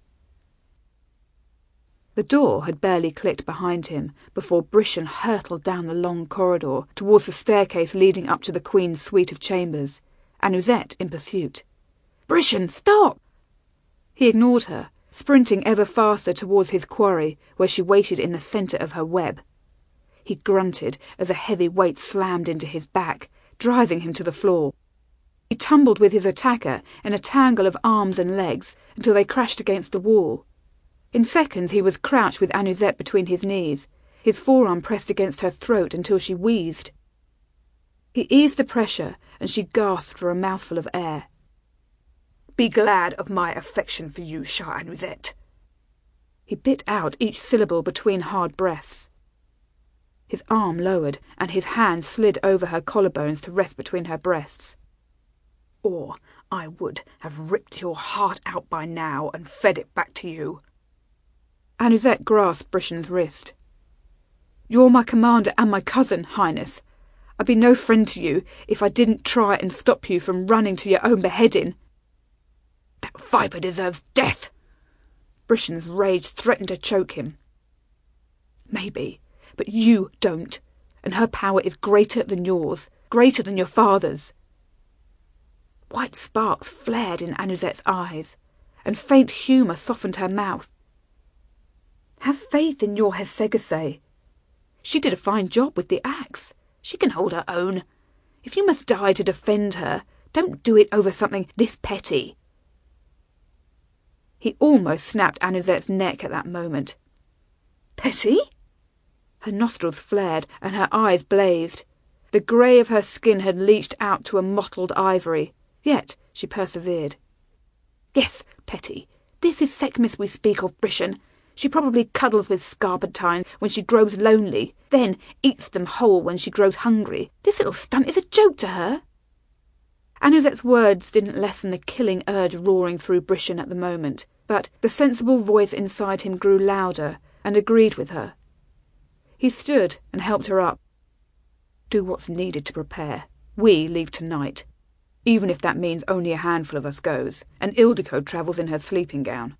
The door had barely clicked behind him before Brishan hurtled down the long corridor towards the staircase leading up to the Queen's suite of chambers, Anuzet in pursuit. "Brishan, stop!" He ignored her, sprinting ever faster towards his quarry, where she waited in the centre of her web. He grunted as a heavy weight slammed into his back, driving him to the floor. He tumbled with his attacker in a tangle of arms and legs until they crashed against the wall. In seconds he was crouched with Anuzet between his knees, his forearm pressed against her throat until she wheezed. He eased the pressure, and she gasped for a mouthful of air. "Be glad of my affection for you, Shah Anuzet." He bit out each syllable between hard breaths. His arm lowered, and his hand slid over her collarbones to rest between her breasts. "Or I would have ripped your heart out by now and fed it back to you." Anuzet grasped Brishan's wrist. "You're my commander and my cousin, Highness. I'd be no friend to you if I didn't try and stop you from running to your own beheading." "That viper deserves death!" Brishan's rage threatened to choke him. "Maybe, but you don't, and her power is greater than yours, greater than your father's." White sparks flared in Anuzet's eyes, and faint humour softened her mouth. "Have faith in your Hesegase. She did a fine job with the axe. She can hold her own. If you must die to defend her, don't do it over something this petty." He almost snapped Anuzet's neck at that moment. "Petty?" Her nostrils flared and her eyes blazed. The grey of her skin had leached out to a mottled ivory, yet she persevered. "Yes, petty. This is Sekhmet we speak of, Brishan. She probably cuddles with Scarpentine when she grows lonely, then eats them whole when she grows hungry. This little stunt is a joke to her." Anuzet's words didn't lessen the killing urge roaring through Brishan at the moment, but the sensible voice inside him grew louder and agreed with her. He stood and helped her up. "Do what's needed to prepare. We leave tonight, even if that means only a handful of us goes, and Ildiko travels in her sleeping gown."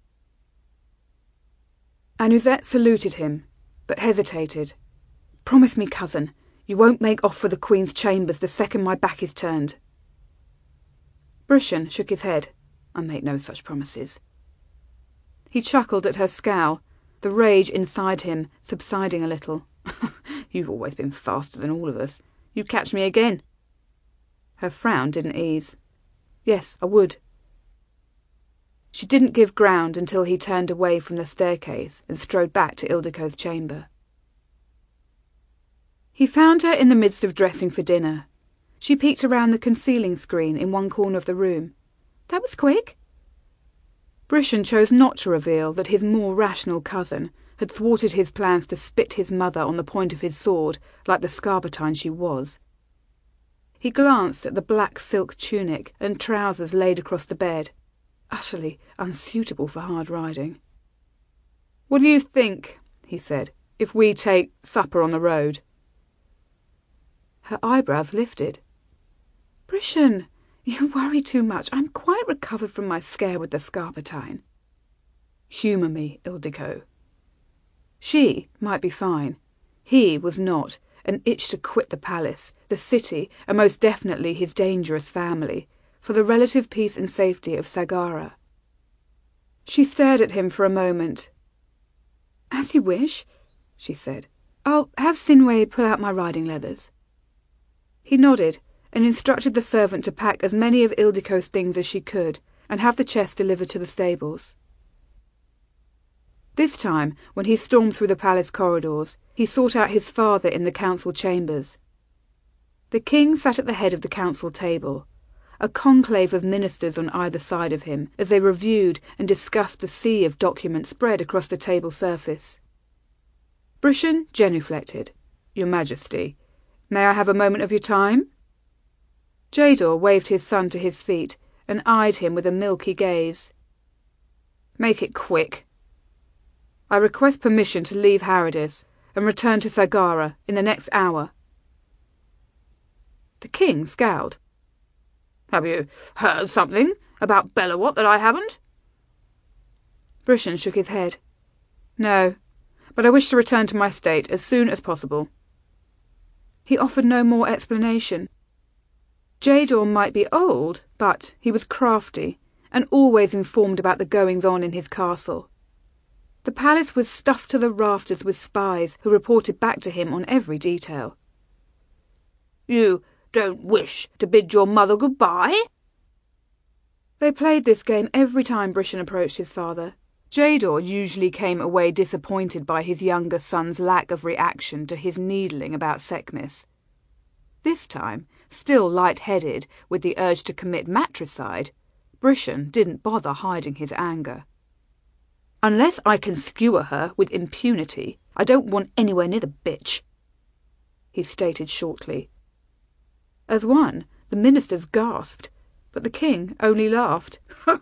Anuzet saluted him, but hesitated. "Promise me, cousin, you won't make off for the Queen's chambers the second my back is turned." Brishan shook his head. "I make no such promises." He chuckled at her scowl, the rage inside him subsiding a little. "You've always been faster than all of us. You'd catch me again." Her frown didn't ease. "Yes, I would." She didn't give ground until he turned away from the staircase and strode back to Ildiko's chamber. He found her in the midst of dressing for dinner. She peeked around the concealing screen in one corner of the room. "That was quick." Brishan chose not to reveal that his more rational cousin had thwarted his plans to spit his mother on the point of his sword like the Scarpentine she was. He glanced at the black silk tunic and trousers laid across the bed, utterly unsuitable for hard riding. "What do you think," he said, "if we take supper on the road?" Her eyebrows lifted. "Brishan, you worry too much. I'm quite recovered from my scare with the Scarpentine." "Humour me, Ildiko." She might be fine. He was not, and itched to quit the palace, the city, and most definitely his dangerous family, for the relative peace and safety of Sagarra. She stared at him for a moment. "As you wish," she said. "I'll have Sinway pull out my riding leathers." He nodded and instructed the servant to pack as many of Ildico's things as she could and have the chest delivered to the stables. This time, when he stormed through the palace corridors, he sought out his father in the council chambers. The king sat at the head of the council table, a conclave of ministers on either side of him, as they reviewed and discussed the sea of documents spread across the table surface. Brishan genuflected. "Your Majesty, may I have a moment of your time?" Jador waved his son to his feet and eyed him with a milky gaze. "Make it quick. I request permission to leave Harrodis and return to Sagarra in the next hour." The king scowled. "Have you heard something about Belawat that I haven't?" Brishan shook his head. "No, but I wish to return to my state as soon as possible." He offered no more explanation. Jador might be old, but he was crafty and always informed about the goings-on in his castle. The palace was stuffed to the rafters with spies who reported back to him on every detail. "You don't wish to bid your mother goodbye?" They played this game every time Brishan approached his father. Jador usually came away disappointed by his younger son's lack of reaction to his needling about Sekhmet. This time, still light-headed with the urge to commit matricide, Brishan didn't bother hiding his anger. "Unless I can skewer her with impunity, I don't want anywhere near the bitch," he stated shortly. As one, the ministers gasped, but the king only laughed.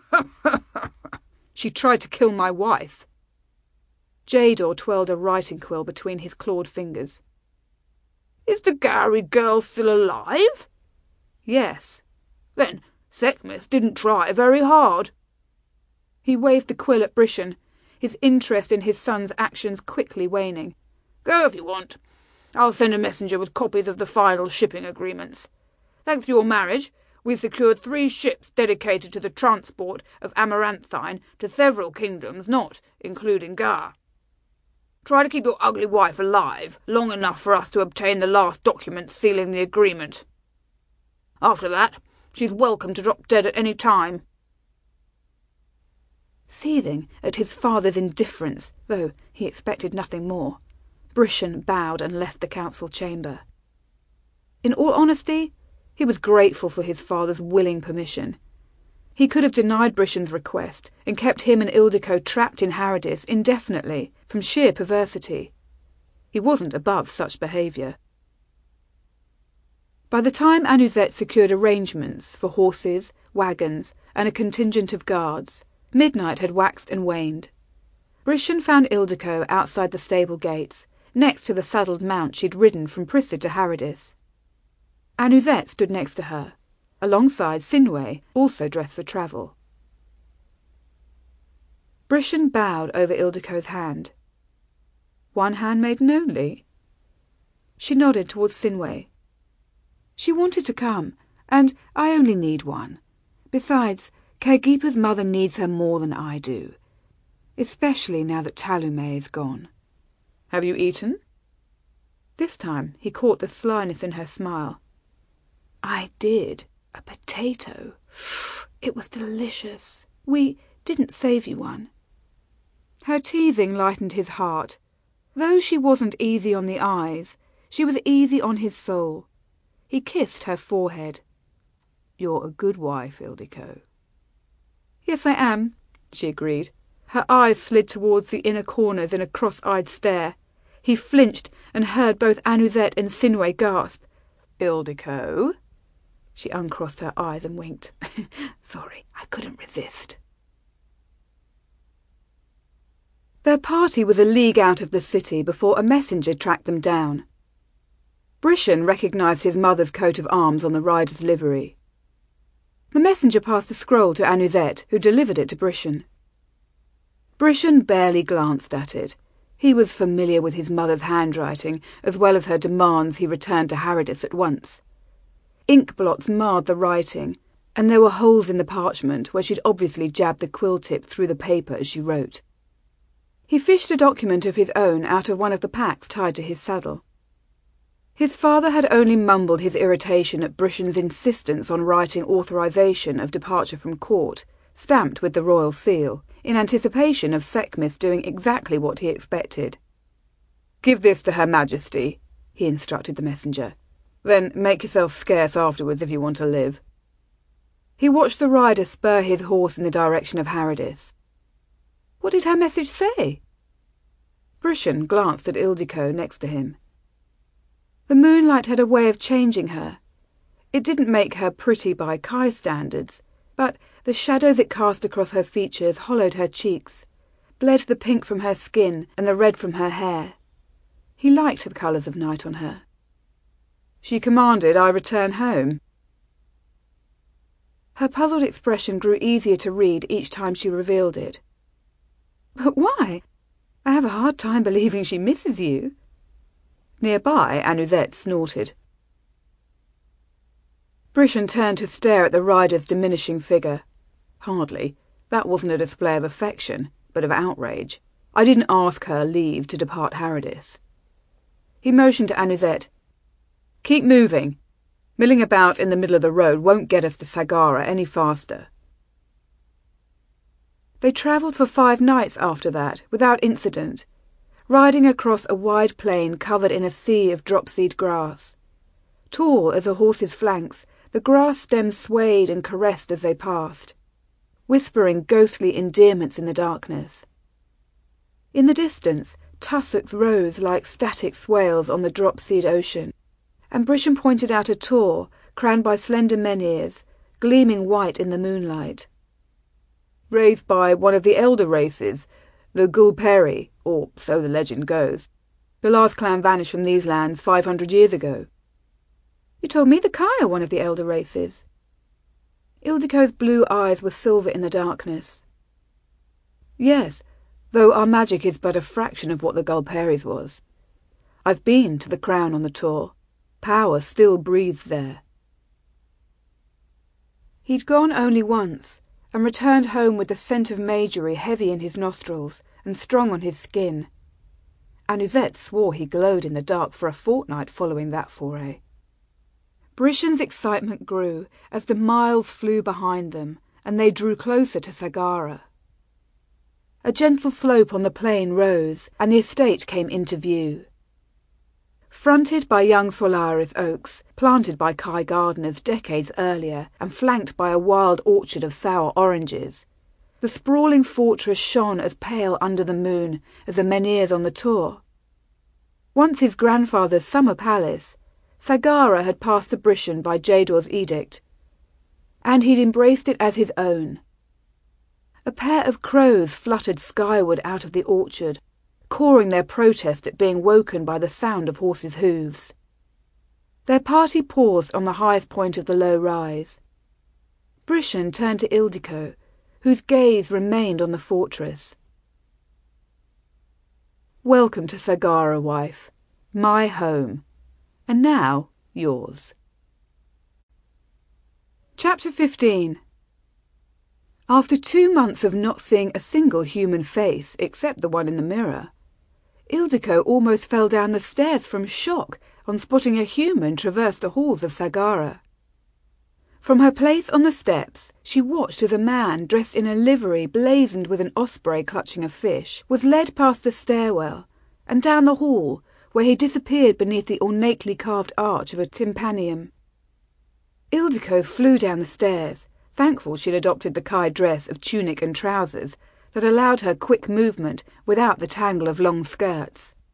"She tried to kill my wife." Jador twirled a writing quill between his clawed fingers. "Is the Gowrie girl still alive?" "Yes." "Then Sekhmet didn't try very hard." He waved the quill at Brishan, his interest in his son's actions quickly waning. "Go if you want. I'll send a messenger with copies of the final shipping agreements. Thanks to your marriage, we've secured three ships dedicated to the transport of amaranthine to several kingdoms, not including Gar. Try to keep your ugly wife alive long enough for us to obtain the last document sealing the agreement. After that, she's welcome to drop dead at any time." Seething at his father's indifference, though he expected nothing more, Brishan bowed and left the council chamber. In all honesty, he was grateful for his father's willing permission. He could have denied Brishan's request and kept him and Ildico trapped in Harrodis indefinitely from sheer perversity. He wasn't above such behaviour. By the time Anuzet secured arrangements for horses, wagons, and a contingent of guards, midnight had waxed and waned. Brishan found Ildico outside the stable gates, next to the saddled mount she'd ridden from Prisid to Harrodis. Anuzet stood next to her, alongside Sinway, also dressed for travel. Brishan bowed over Ildico's hand. "One handmaiden only?" She nodded towards Sinway. "She wanted to come, and I only need one. Besides, Cairghipa's mother needs her more than I do, especially now that Talume is gone." "Have you eaten?" This time he caught the slyness in her smile. "I did. A potato. It was delicious. We didn't save you one." Her teasing lightened his heart. Though she wasn't easy on the eyes, she was easy on his soul. He kissed her forehead. "You're a good wife, Ildico." "Yes, I am," she agreed. Her eyes slid towards the inner corners in a cross-eyed stare. He flinched and heard both Anuzet and Sinway gasp. "Ildico?" She uncrossed her eyes and winked. "Sorry, I couldn't resist." Their party was a league out of the city before a messenger tracked them down. Brishan recognised his mother's coat of arms on the rider's livery. The messenger passed a scroll to Anuzet, who delivered it to Brishan. Brishan barely glanced at it. He was familiar with his mother's handwriting, as well as her demands he return to Harridus at once. Ink blots marred the writing, and there were holes in the parchment where she'd obviously jabbed the quill tip through the paper as she wrote. He fished a document of his own out of one of the packs tied to his saddle. His father had only mumbled his irritation at Brishen's insistence on writing authorization of departure from court, stamped with the royal seal, in anticipation of Sekhmet doing exactly what he expected. "Give this to Her Majesty," he instructed the messenger. "Then make yourself scarce afterwards if you want to live." He watched the rider spur his horse in the direction of Harridus. What did her message say? Brishen glanced at Ildiko next to him. The moonlight had a way of changing her. It didn't make her pretty by Kai standards, but the shadows it cast across her features hollowed her cheeks, bled the pink from her skin and the red from her hair. He liked the colours of night on her. "She commanded I return home." Her puzzled expression grew easier to read each time she revealed it. "But why? I have a hard time believing she misses you." Nearby, Anuset snorted. Brishen turned to stare at the rider's diminishing figure. Hardly. That wasn't a display of affection, but of outrage. I didn't ask her leave to depart Harridus. He motioned to Anuset. "Keep moving. Milling about in the middle of the road won't get us to Sagara any faster." They travelled for five nights after that, without incident, riding across a wide plain covered in a sea of dropseed grass. Tall as a horse's flanks, the grass stems swayed and caressed as they passed, whispering ghostly endearments in the darkness. In the distance, tussocks rose like static swales on the dropseed ocean, and Brishen pointed out a tor crowned by slender menhirs, gleaming white in the moonlight. "Raised by one of the elder races, the Gulperi, or so the legend goes. The last clan vanished from these lands five hundred years ago." "You told me the Kai are one of the elder races." Ildiko's blue eyes were silver in the darkness. "Yes, though our magic is but a fraction of what the Gulperis was. I've been to the crown on the Tor. Power still breathes there." He'd gone only once, and returned home with the scent of magery heavy in his nostrils and strong on his skin. Anuset swore he glowed in the dark for a fortnight following that foray. Brishen's excitement grew as the miles flew behind them, and they drew closer to Sagara. A gentle slope on the plain rose, and the estate came into view. Fronted by young Solaris oaks, planted by Kai gardeners decades earlier, and flanked by a wild orchard of sour oranges, the sprawling fortress shone as pale under the moon as the menhirs on the Tor. Once his grandfather's summer palace, Sagara had passed to Brishen by Jador's edict, and he'd embraced it as his own. A pair of crows fluttered skyward out of the orchard, cawing their protest at being woken by the sound of horses' hooves. Their party paused on the highest point of the low rise. Brishen turned to Ildiko, whose gaze remained on the fortress. "Welcome to Sagara, wife. My home. And now, yours." Chapter fifteen. After two months of not seeing a single human face except the one in the mirror, Ildiko almost fell down the stairs from shock on spotting a human traverse the halls of Sagara. From her place on the steps, she watched as a man dressed in a livery blazoned with an osprey clutching a fish was led past the stairwell and down the hall, where he disappeared beneath the ornately carved arch of a tympanum. Ildiko flew down the stairs, thankful she'd adopted the Kai dress of tunic and trousers that allowed her quick movement without the tangle of long skirts.